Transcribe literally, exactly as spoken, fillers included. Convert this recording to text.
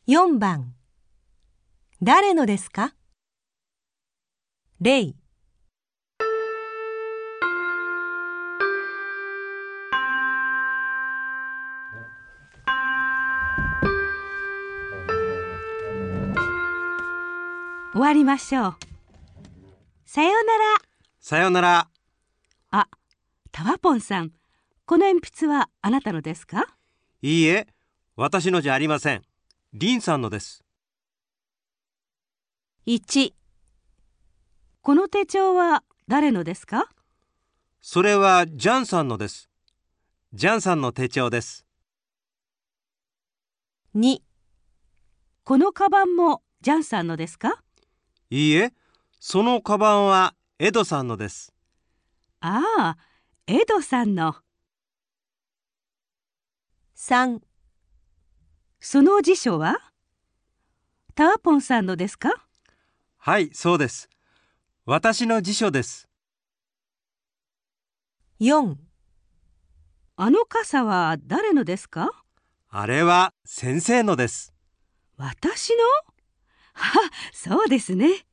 よんばん誰のですか？例終わりましょう。さようなら。 さようなら。 あ、タワポンさん、この鉛筆はあなたのですか？ いいえ、私のじゃありません。リンさんのです。 いち、この手帳は誰のですか？ それはジャンさんのです。ジャンさんの手帳です。 に、 このカバンもジャンさんのですか？ いいえ、そのカバンはエドさんのです。 ああ、エドさんの。 さん、 その辞書はタワポンさんのですか？ はい、そうです。私の辞書です。 よん、 あの傘は誰のですか？ あれは先生のです。 私の？は、そうですね。